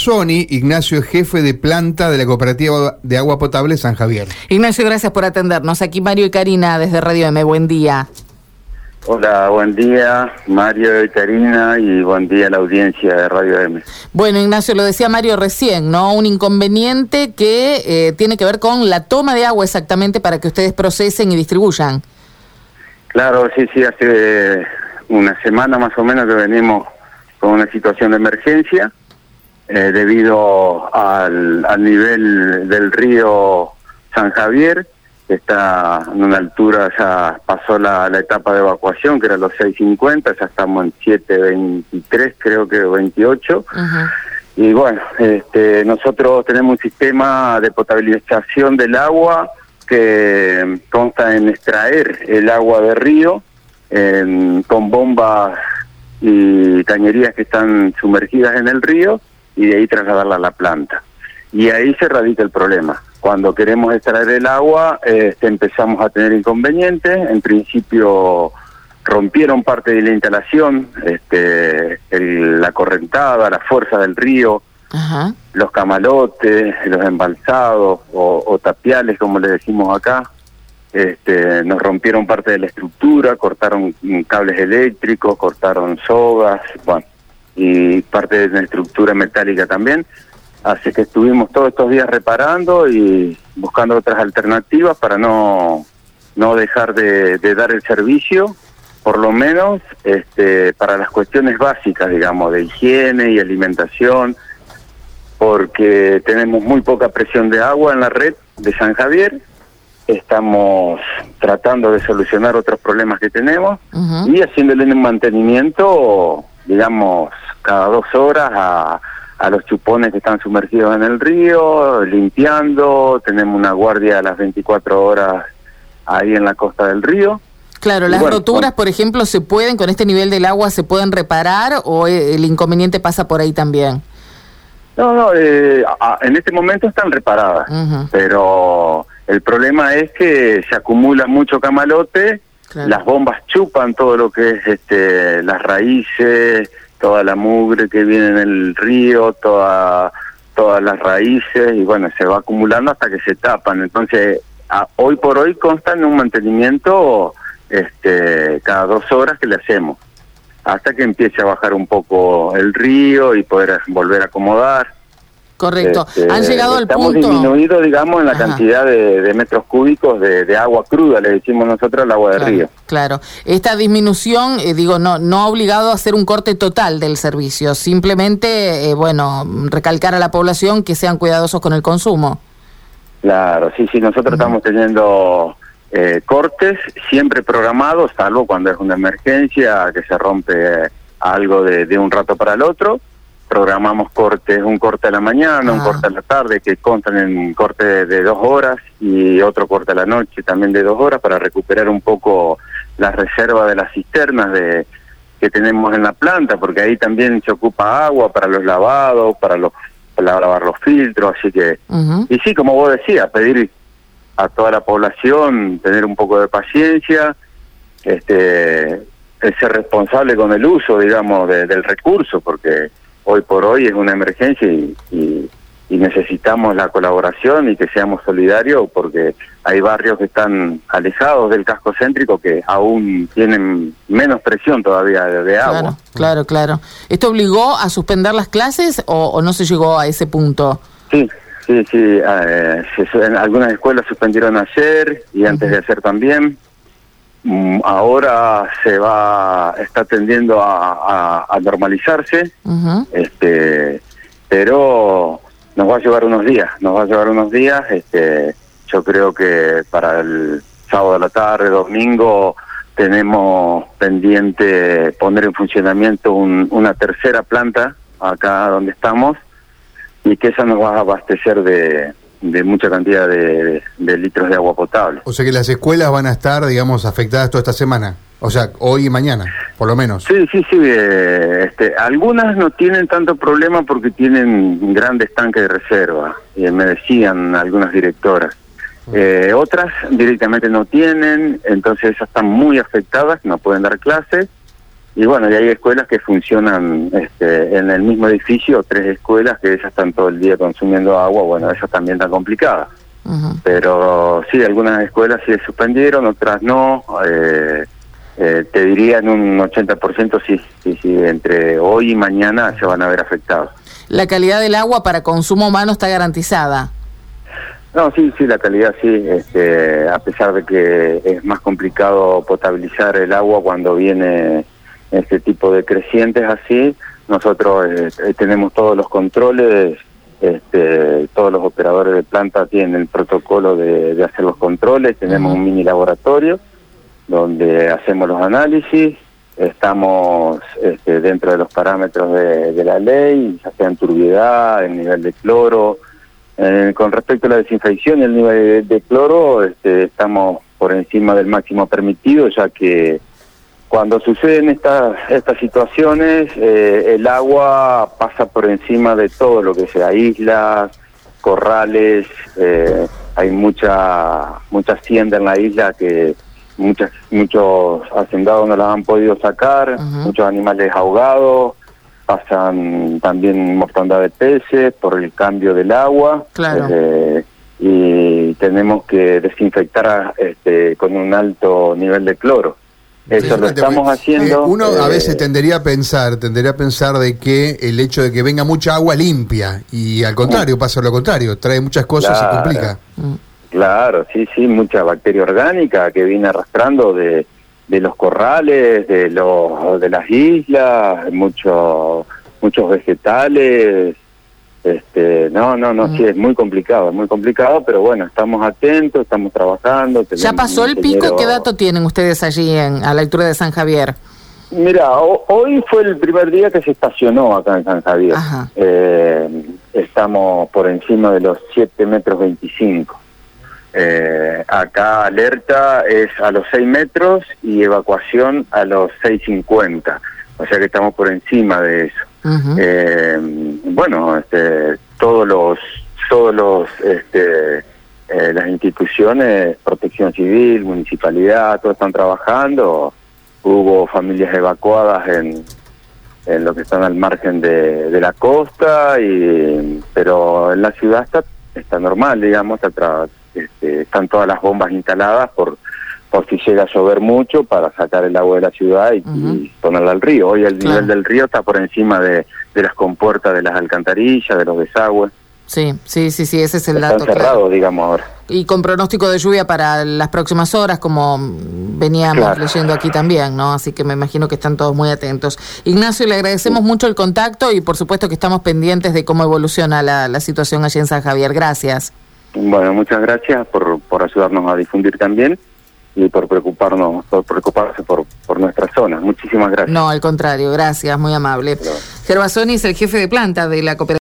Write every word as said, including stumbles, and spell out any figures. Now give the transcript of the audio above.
Mazzoni. Ignacio es jefe de planta de la Cooperativa de Agua Potable San Javier. Ignacio, gracias por atendernos. Aquí Mario y Karina desde Radio M. Buen día. Hola, buen día, Mario y Karina, y buen día a la audiencia de Radio M. Bueno, Ignacio, lo decía Mario recién, ¿no? Un inconveniente que eh, tiene que ver con la toma de agua exactamente para que ustedes procesen y distribuyan. Claro, sí, sí, hace una semana más o menos que venimos con una situación de emergencia eh, debido al, al nivel del río San Javier, que está en una altura, ya pasó la, la etapa de evacuación, que era los seis cincuenta, ya estamos en siete veintitrés, creo que veintiocho. Uh-huh. Y bueno, este, nosotros tenemos un sistema de potabilización del agua que consta en extraer el agua de río eh, con bombas y cañerías que están sumergidas en el río y de ahí trasladarla a la planta. Y ahí se radica el problema. Cuando queremos extraer el agua, este, empezamos a tener inconvenientes. En principio rompieron parte de la instalación, este, el, la correntada, la fuerza del río, uh-huh. los camalotes, los embalsados o, o tapiales, como le decimos acá. Este, nos rompieron parte de la estructura, cortaron cables eléctricos, cortaron sogas, bueno, y parte de la estructura metálica también. Así que estuvimos todos estos días reparando y buscando otras alternativas para no no dejar de, de dar el servicio, por lo menos este, para las cuestiones básicas, digamos, de higiene y alimentación, porque tenemos muy poca presión de agua en la red de San Javier. Estamos tratando de solucionar otros problemas que tenemos uh-huh. y haciéndole un mantenimiento, digamos, cada dos horas a... a los chupones que están sumergidos en el río, limpiando, tenemos una guardia a las veinticuatro horas ahí en la costa del río. Claro, las bueno, roturas, con... por ejemplo, ¿se pueden, con este nivel del agua, se pueden reparar o el inconveniente pasa por ahí también? No, no, eh, a, en este momento están reparadas, uh-huh. pero el problema es que se acumula mucho camalote, claro. las bombas chupan todo lo que es este, las raíces, toda la mugre que viene en el río, toda, todas las raíces, y bueno, se va acumulando hasta que se tapan. Entonces, a, hoy por hoy constan un mantenimiento este, cada dos horas que le hacemos, hasta que empiece a bajar un poco el río y poder volver a acomodar. Correcto. Este, Han llegado al punto... Estamos disminuidos, digamos, en la Ajá. cantidad de, de metros cúbicos de, de agua cruda, le decimos nosotros al agua de claro, río. Claro. Esta disminución, eh, digo, no no ha obligado a hacer un corte total del servicio, simplemente, eh, bueno, recalcar a la población que sean cuidadosos con el consumo. Claro, sí, sí, nosotros uh-huh. estamos teniendo eh, cortes siempre programados, salvo cuando es una emergencia, que se rompe algo de, de un rato para el otro. Programamos cortes, un corte a la mañana, ah. un corte a la tarde, que constan en un corte de, de dos horas y otro corte a la noche también de dos horas para recuperar un poco la reserva de las cisternas de que tenemos en la planta, porque ahí también se ocupa agua para los lavados, para los para lavar los filtros, así que... Uh-huh. Y sí, como vos decías, pedir a toda la población tener un poco de paciencia, este ser responsable con el uso, digamos, de, del recurso, porque... hoy por hoy es una emergencia y, y, y necesitamos la colaboración y que seamos solidarios, porque hay barrios que están alejados del casco céntrico que aún tienen menos presión todavía de, de agua. Claro, claro, claro. ¿Esto obligó a suspender las clases o, o no se llegó a ese punto? Sí, sí, sí. Eh, se, en algunas escuelas suspendieron ayer y uh-huh. antes de ayer también. Ahora se va, está tendiendo a, a, a normalizarse, uh-huh. este, pero nos va a llevar unos días, nos va a llevar unos días, este, yo creo que para el sábado de la tarde, domingo, tenemos pendiente poner en funcionamiento un, una tercera planta acá donde estamos, y que esa nos va a abastecer de... de mucha cantidad de, de, de litros de agua potable. O sea que las escuelas van a estar, digamos, afectadas toda esta semana, o sea, hoy y mañana, por lo menos. Sí, sí, sí, eh, este, algunas no tienen tanto problema porque tienen grandes tanques de reserva, y me decían algunas directoras. Eh, otras directamente no tienen, entonces esas están muy afectadas, no pueden dar clases, y bueno, y hay escuelas que funcionan este, en el mismo edificio, tres escuelas que ellas están todo el día consumiendo agua, bueno, eso también está complicado. Uh-huh. Pero sí, algunas escuelas sí suspendieron, otras no. Eh, eh, te diría en un ochenta por ciento sí, sí, sí, entre hoy y mañana se van a ver afectados. ¿La calidad del agua para consumo humano está garantizada? No, sí, sí, la calidad sí, este, a pesar de que es más complicado potabilizar el agua cuando viene este tipo de crecientes así, nosotros eh, tenemos todos los controles. Este, todos los operadores de planta tienen el protocolo de, de hacer los controles, tenemos uh-huh. un mini laboratorio donde hacemos los análisis, estamos este, dentro de los parámetros de, de la ley, ya sea en turbiedad, el nivel de cloro. Eh, con respecto a la desinfección y el nivel de, de cloro, este, estamos por encima del máximo permitido, ya que cuando suceden estas estas situaciones, eh, el agua pasa por encima de todo lo que sea islas, corrales, eh, hay mucha mucha hacienda en la isla que muchas muchos hacendados no las han podido sacar, uh-huh. muchos animales ahogados, pasan también mortandad de peces por el cambio del agua. Claro. Eh, y tenemos que desinfectar este, con un alto nivel de cloro. Eso lo estamos haciendo. Eh, uno a eh, veces tendería a pensar, tendería a pensar de que el hecho de que venga mucha agua limpia, y al contrario, pasa lo contrario, trae muchas cosas claro, y complica. Claro, sí, sí, mucha bacteria orgánica que viene arrastrando de, de los corrales, de los de las islas, muchos muchos vegetales. Este, no, no, no, mm. sí, es muy complicado, es muy complicado, pero bueno, estamos atentos, estamos trabajando. ¿Ya pasó el ingeniero... pico? ¿Qué dato tienen ustedes allí en, a la altura de San Javier? Mira, o, hoy fue el primer día que se estacionó acá en San Javier. Eh, estamos por encima de los siete metros veinticinco. Eh, acá alerta es a los seis metros y evacuación a los seis cincuenta. O sea que estamos por encima de eso. Uh-huh. Eh, bueno, este, todos los, todos los, este, eh, las instituciones, Protección Civil, Municipalidad, todos están trabajando. Hubo familias evacuadas en, en lo que están al margen de, de la costa, y pero en la ciudad está, está normal, digamos, está, este, están todas las bombas instaladas por por si llega a llover mucho para sacar el agua de la ciudad y, uh-huh. y ponerla al río. Hoy el claro. nivel del río está por encima de, de las compuertas de las alcantarillas, de los desagües. Sí, sí, sí, sí, ese es el Están dato. Están cerrados, claro. digamos, ahora. Y con pronóstico de lluvia para las próximas horas, como veníamos claro. leyendo aquí también, ¿no? Así que me imagino que están todos muy atentos. Ignacio, le agradecemos sí. mucho el contacto y por supuesto que estamos pendientes de cómo evoluciona la, la situación allí en San Javier. Gracias. Bueno, muchas gracias por, por ayudarnos a difundir también y por preocuparnos, por preocuparse por, por nuestra zona. Muchísimas gracias. No, al contrario, gracias, muy amable. Claro. Gervasoni es el jefe de planta de la cooperativa.